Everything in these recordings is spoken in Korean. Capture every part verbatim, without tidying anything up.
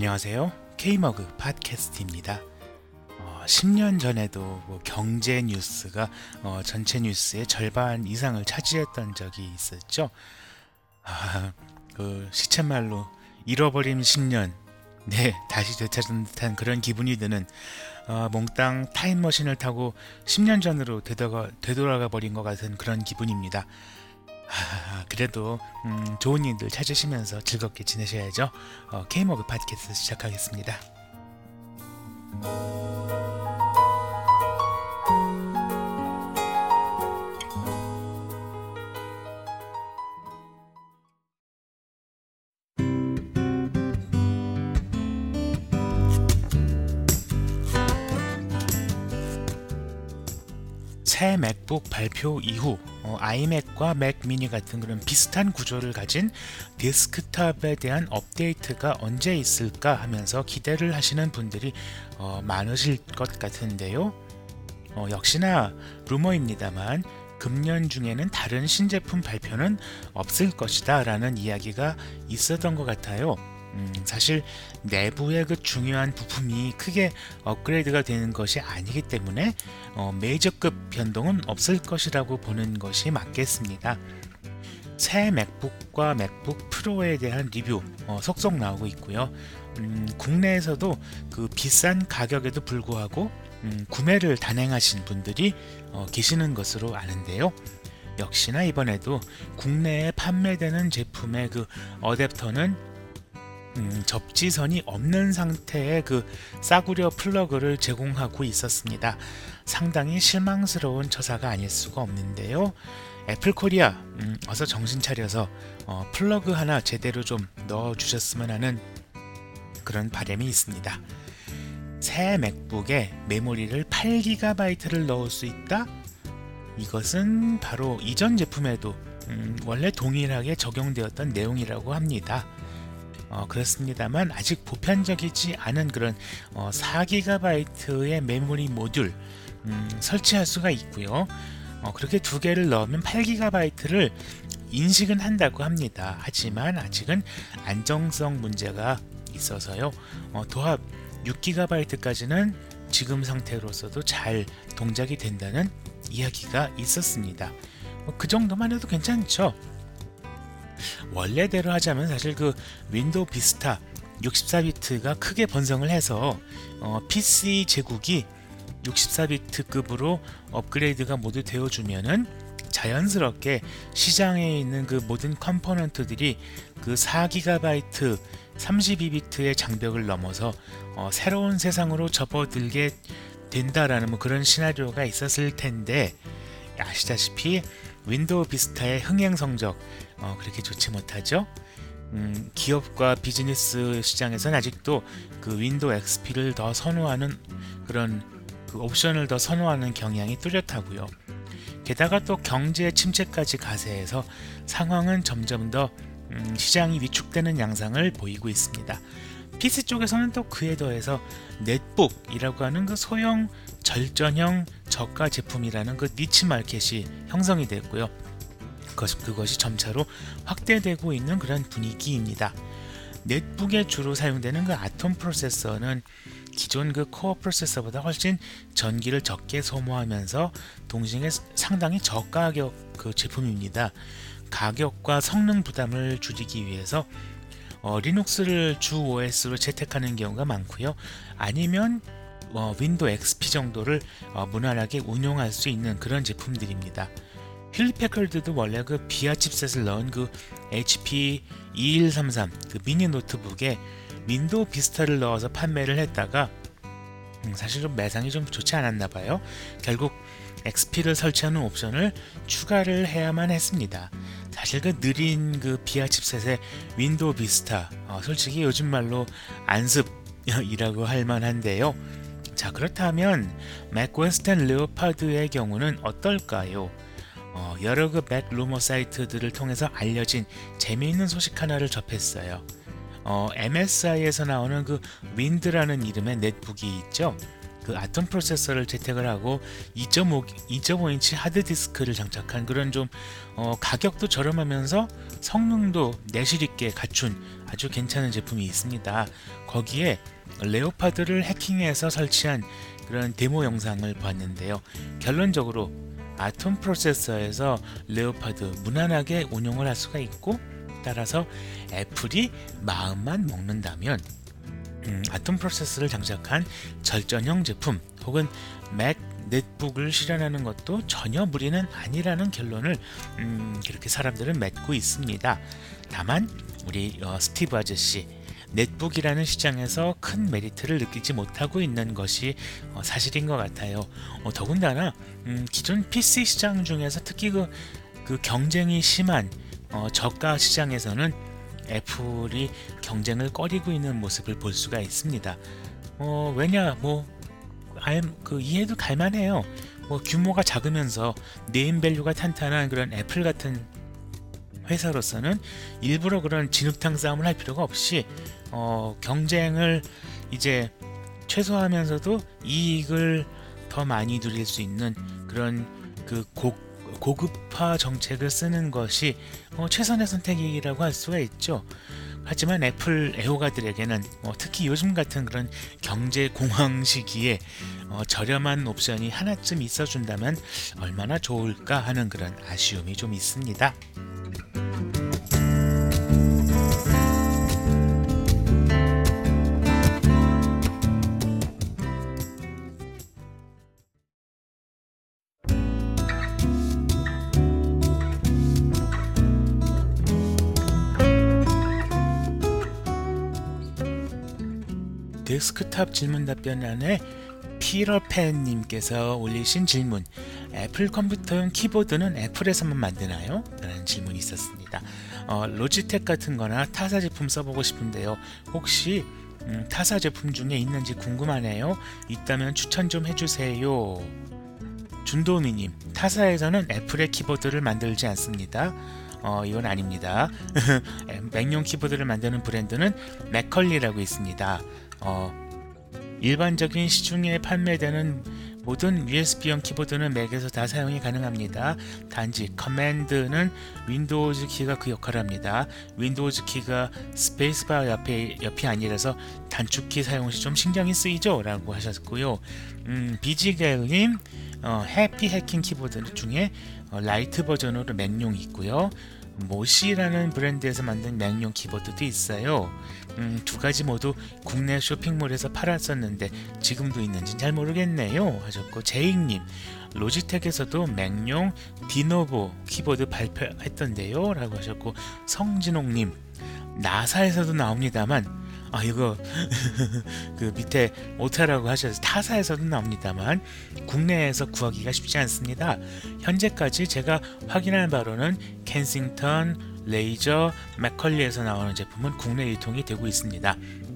안녕하세요. K머그 팟캐스트입니다. 어, 십 년 전에도 뭐 경제 뉴스가 어, 전체 뉴스의 절반 이상을 차지했던 적이 있었죠. 아, 그 시쳇말로 잃어버린 십 년, 네, 다시 되찾은 듯한 그런 기분이 드는 어, 몽땅 타임머신을 타고 십 년 전으로 되돌아가, 되돌아가 버린 것 같은 그런 기분입니다. 아, 그래도 음, 좋은 일들 찾으시면서 즐겁게 지내셔야죠. 어, K머그 팟캐스트 시작하겠습니다. 새 맥북 발표 이후 어, 아이맥과 맥 미니 같은 그런 비슷한 구조를 가진 데스크탑에 대한 업데이트가 언제 있을까 하면서 기대를 하시는 분들이 어, 많으실 것 같은데요. 어, 역시나 루머입니다만 금년 중에는 다른 신제품 발표는 없을 것이다 라는 이야기가 있었던 것 같아요. 음, 사실 내부의 그 중요한 부품이 크게 업그레이드가 되는 것이 아니기 때문에 어, 메이저급 변동은 없을 것이라고 보는 것이 맞겠습니다. 새 맥북과 맥북 프로에 대한 리뷰 어, 속속 나오고 있고요. 음, 국내에서도 그 비싼 가격에도 불구하고 음, 구매를 단행하신 분들이 어, 계시는 것으로 아는데요. 역시나 이번에도 국내에 판매되는 제품의 그 어댑터는 음, 접지선이 없는 상태의 그 싸구려 플러그를 제공하고 있었습니다. 상당히 실망스러운 처사가 아닐 수가 없는데요. 애플코리아 음, 어서 정신 차려서 어, 플러그 하나 제대로 좀 넣어 주셨으면 하는 그런 바람이 있습니다. 새 맥북에 메모리를 팔 기가바이트를 넣을 수 있다? 이것은 바로 이전 제품에도 음, 원래 동일하게 적용되었던 내용이라고 합니다. 어, 그렇습니다만 아직 보편적이지 않은 그런 어, 사 기가바이트의 메모리 모듈 음, 설치할 수가 있고요. 어, 그렇게 두 개를 넣으면 팔 기가바이트를 인식은 한다고 합니다. 하지만 아직은 안정성 문제가 있어서요. 어, 도합 육 기가바이트까지는 지금 상태로서도 잘 동작이 된다는 이야기가 있었습니다. 어, 그 정도만 해도 괜찮죠. 원래대로 하자면 사실 그 윈도우 비스타 육십사 비트가 크게 번성을 해서 어, 피씨 제국이 육십사 비트급으로 업그레이드가 모두 되어주면은 자연스럽게 시장에 있는 그 모든 컴포넌트들이 그 사 기가바이트 삼십이 비트의 장벽을 넘어서 어, 새로운 세상으로 접어들게 된다라는 뭐 그런 시나리오가 있었을 텐데 아시다시피 윈도우 비스타의 흥행 성적 어, 그렇게 좋지 못하죠. 음, 기업과 비즈니스 시장에서는 아직도 그 윈도우 엑스피를 더 선호하는 그런 그 옵션을 더 선호하는 경향이 뚜렷하고요. 게다가 또 경제 침체까지 가세해서 상황은 점점 더 음, 시장이 위축되는 양상을 보이고 있습니다. 피씨 쪽에서는 또 그에 더해서 넷북이라고 하는 그 소형 절전형 저가 제품이라는 그 니치 마켓이 형성이 됐고요. 그것, 그것이 점차로 확대되고 있는 그런 분위기입니다. 넷북에 주로 사용되는 그 아톰 프로세서는 기존 그 코어 프로세서보다 훨씬 전기를 적게 소모하면서 동시에 상당히 저가격 그 제품입니다. 가격과 성능 부담을 줄이기 위해서 어, 리눅스를 주 오에스로 채택하는 경우가 많고요. 아니면 어, 윈도우 엑스피 정도를 어, 무난하게 운용할 수 있는 그런 제품들입니다. 힐리패커드도 원래 그 비아 칩셋을 넣은 그 에이치피 이일삼삼 그 미니 노트북에 윈도우 비스타를 넣어서 판매를 했다가 음, 사실 좀 매상이 좀 좋지 않았나 봐요. 결국 엑스피를 설치하는 옵션을 추가를 해야만 했습니다. 사실 그 느린 그 비아 칩셋의 윈도우 비스타 어, 솔직히 요즘 말로 안습이라고 할 만한데요. 자, 그렇다면 맥 웨스턴 레오파드의 경우는 어떨까요? 어, 여러 그 맥 루머 사이트들을 통해서 알려진 재미있는 소식 하나를 접했어요. 어, 엠에스아이에서 나오는 그 윈드라는 이름의 넷북이 있죠. 그 아톰 프로세서를 채택을 하고 이 점 오 인치 하드디스크를 장착한 그런 좀 어, 가격도 저렴하면서 성능도 내실 있게 갖춘 아주 괜찮은 제품이 있습니다. 거기에 레오파드를 해킹해서 설치한 그런 데모 영상을 봤는데요. 결론적으로 아톰 프로세서에서 레오파드 무난하게 운용을 할 수가 있고, 따라서 애플이 마음만 먹는다면 음, 아톰 프로세서를 장착한 절전형 제품 혹은 맥 넷북을 실현하는 것도 전혀 무리는 아니라는 결론을 음, 그렇게 사람들은 맺고 있습니다. 다만 우리 어, 스티브 아저씨, 넷북이라는 시장에서 큰 메리트를 느끼지 못하고 있는 것이 어, 사실인 것 같아요. 어, 더군다나 음, 기존 피씨 시장 중에서 특히 그, 그 경쟁이 심한 어, 저가 시장에서는 애플이 경쟁을 꺼리고 있는 모습을 볼 수가 있습니다. 어, 왜냐 뭐 알, 그 이해도 갈만해요. 뭐 규모가 작으면서 네임밸류가 탄탄한 그런 애플 같은 회사로서는 일부러 그런 진흙탕 싸움을 할 필요가 없이 어, 경쟁을 이제 최소화하면서도 이익을 더 많이 누릴 수 있는 그런 그 고, 고급화 정책을 쓰는 것이 어, 최선의 선택이라고 할 수가 있죠. 하지만 애플 애호가들에게는 어, 특히 요즘 같은 그런 경제 공황 시기에 어, 저렴한 옵션이 하나쯤 있어준다면 얼마나 좋을까 하는 그런 아쉬움이 좀 있습니다. 데스크탑 질문 답변란에 피러팬님께서 올리신 질문, 애플 컴퓨터용 키보드는 애플에서만 만드나요? 라는 질문이 있었습니다. 어, 로지텍 같은 거나 타사 제품 써보고 싶은데요. 혹시 음, 타사 제품 중에 있는지 궁금하네요. 있다면 추천 좀 해주세요. 준도미님, 타사에서는 애플의 키보드를 만들지 않습니다. 어, 이건 아닙니다. 맥용 키보드를 만드는 브랜드는 맥컬리라고 있습니다. 어, 일반적인 시중에 판매되는 모든 유에스비용 키보드는 맥에서 다 사용이 가능합니다. 단지 커맨드는 윈도우즈 키가 그 역할을 합니다. 윈도우즈 키가 스페이스바 옆에, 옆이 아니라서 단축키 사용 시 좀 신경이 쓰이죠? 라고 하셨고요. 음, 비지게님, 어, 해피 해킹 키보드 중에 어, 라이트 버전으로 맥용이 있고요. 모시라는 브랜드에서 만든 맥용 키보드도 있어요. 음, 두 가지 모두 국내 쇼핑몰에서 팔았었는데 지금도 있는지는 잘 모르겠네요 하셨고, 제익님, 로지텍에서도 맥용 디노보 키보드 발표했던데요 라고 하셨고, 성진홍님, 나사에서도 나옵니다만 아 이거 그 밑에 오타라고 하셔서 타사에서도 나옵니다만 국내에서 구하기가 쉽지 않습니다. 현재까지 제가 확인한 바로는 켄싱턴, 레이저, 맥컬리에서 나오는 제품은 국내 유통이 되고 있습니다.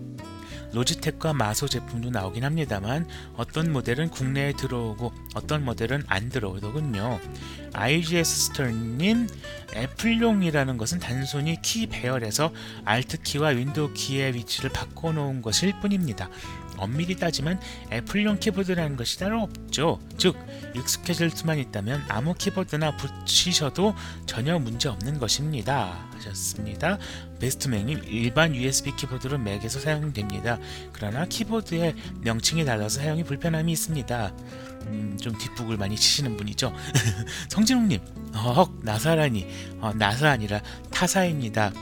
로지텍과 마소 제품도 나오긴 합니다만 어떤 모델은 국내에 들어오고 어떤 모델은 안 들어오더군요. 아이지에스 스토어님, 애플용이라는 것은 단순히 키 배열에서 알트키와 윈도우 키의 위치를 바꿔놓은 것일 뿐입니다. 엄밀히 따지면 애플용 키보드라는 것이 따로 없죠. 즉 익숙해질 수만 있다면 아무 키보드나 붙이셔도 전혀 문제없는 것입니다 하셨습니다. 베스트맥님, 일반 유에스비 키보드로 맥에서 사용됩니다. 그러나 키보드의 명칭이 달라서 사용이 불편함이 있습니다. 음, 좀 뒷북을 많이 치시는 분이죠. 성진웅님, 어, 나사라니, 어, 나사 아니라 타사입니다.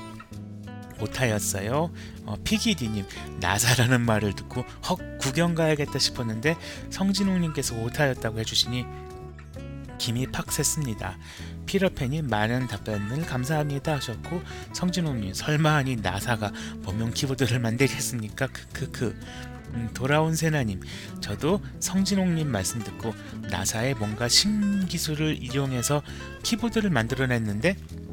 오타였어요. 어, 피기디님, 나사라는 말을 듣고 헉 구경 가야겠다 싶었는데 성진웅님께서 오타였다고 해주시니 김이 팍 샜습니다. 피러팬이 많은 답변을 감사합니다 하셨고, 성진웅님, 설마 하니 나사가 범용 키보드를 만들겠습니까? 크크크. 음, 돌아온 세나님, 저도 성진홍님 말씀 듣고 나사에 뭔가 신기술을 이용해서 키보드를 만들어냈는데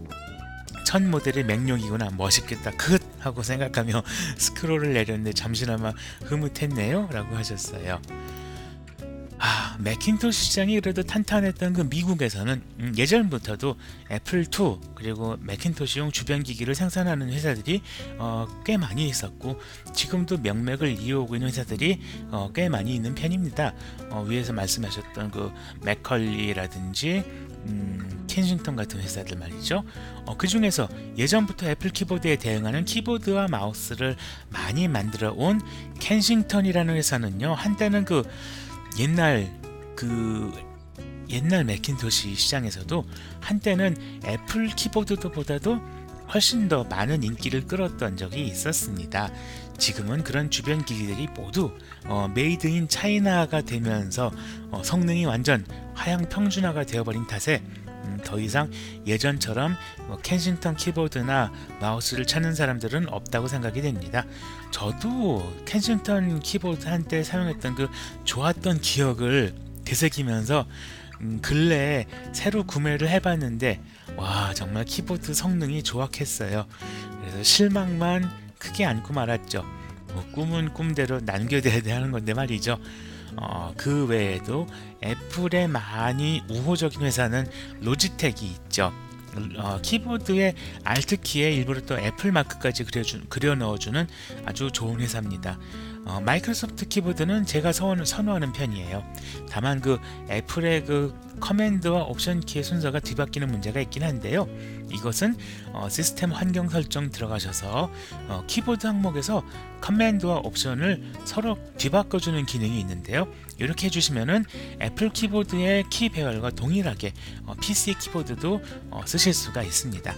첫 모델이 맥용이구나, 멋있겠다, 긋 하고 생각하며 스크롤을 내렸는데 잠시나마 흐뭇했네요 라고 하셨어요. 아, 매킨토시 시장이 그래도 탄탄했던 그 미국에서는 음, 예전부터도 애플이 그리고 매킨토시용 주변 기기를 생산하는 회사들이 어, 꽤 많이 있었고 지금도 명맥을 이어오고 있는 회사들이 어, 꽤 많이 있는 편입니다. 어, 위에서 말씀하셨던 그 맥컬리라든지 음, 켄싱턴 같은 회사들 말이죠. 어, 그 중에서 예전부터 애플 키보드에 대응하는 키보드와 마우스를 많이 만들어 온 켄싱턴이라는 회사는요, 한때는 그 옛날 그 옛날 매킨토시 시장에서도 한때는 애플 키보드보다도 훨씬 더 많은 인기를 끌었던 적이 있었습니다. 지금은 그런 주변 기기들이 모두 어, 메이드 인 차이나가 되면서 어, 성능이 완전 하향 평준화가 되어버린 탓에 음, 더 이상 예전처럼 뭐 켄싱턴 키보드나 마우스를 찾는 사람들은 없다고 생각이 됩니다. 저도 켄싱턴 키보드 한때 사용했던 그 좋았던 기억을 되새기면서 음, 근래에 새로 구매를 해봤는데 와, 정말 키보드 성능이 조악했어요. 그래서 실망만 크게 안고 말았죠. 뭐 꿈은 꿈대로 남겨둬야 하는 건데 말이죠. 어, 그 외에도 애플에 많이 우호적인 회사는 로지텍이 있죠. 어, 키보드의 알트키에 일부러 또 애플 마크까지 그려주, 그려 넣어주는 아주 좋은 회사입니다. 어, 마이크로소프트 키보드는 제가 선, 선호하는 편이에요. 다만 그 애플의 그 커맨드와 옵션 키의 순서가 뒤바뀌는 문제가 있긴 한데요. 이것은 어, 시스템 환경 설정 들어가셔서 어, 키보드 항목에서 커맨드와 옵션을 서로 뒤바꿔주는 기능이 있는데요. 이렇게 해주시면은 애플 키보드의 키 배열과 동일하게 어, 피씨 키보드도 어, 쓰실 수가 있습니다.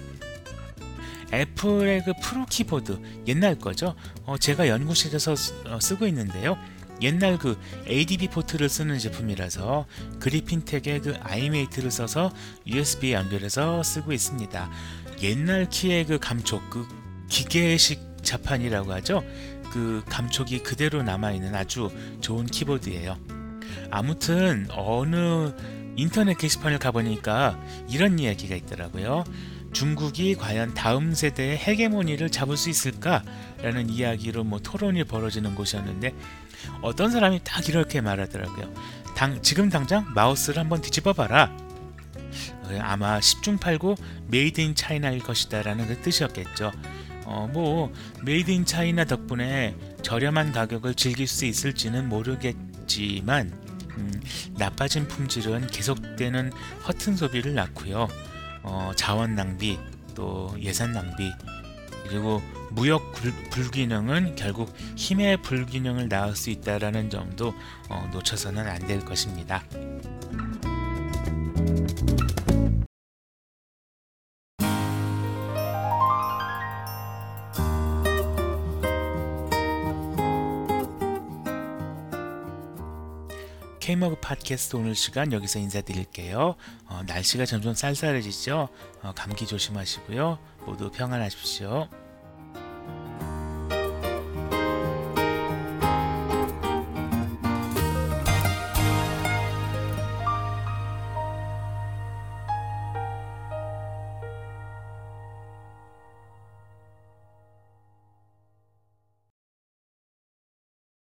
애플의 그 프로 키보드 옛날 거죠. 어, 제가 연구실에서 쓰, 어, 쓰고 있는데요. 옛날 그 에이디비 포트를 쓰는 제품이라서 그리핀텍의 그 아이메이트를 써서 유에스비에 연결해서 쓰고 있습니다. 옛날 키의 그 감촉, 그 기계식 자판이라고 하죠. 그 감촉이 그대로 남아있는 아주 좋은 키보드예요. 아무튼 어느 인터넷 게시판을 가보니까 이런 이야기가 있더라고요. 중국이 과연 다음 세대의 헤게모니를 잡을 수 있을까? 라는 이야기로 뭐 토론이 벌어지는 곳이었는데 어떤 사람이 딱 이렇게 말하더라고요. 당, 지금 당장 마우스를 한번 뒤집어 봐라. 아마 십중팔구 메이드 인 차이나일 것이다 라는 그 뜻이었겠죠. 어, 뭐 메이드 인 차이나 덕분에 저렴한 가격을 즐길 수 있을지는 모르겠지만 음, 나빠진 품질은 계속되는 허튼 소비를 낳고요. 어, 자원 낭비, 또 예산 낭비, 그리고 무역 불, 불균형은 결국 힘의 불균형을 낳을 수 있다는 점도 어, 놓쳐서는 안 될 것입니다. K머그 팟캐스트 오늘 시간 여기서 인사드릴게요. 어, 날씨가 점점 쌀쌀해지죠. 어, 감기 조심하시고요. 모두 평안하십시오.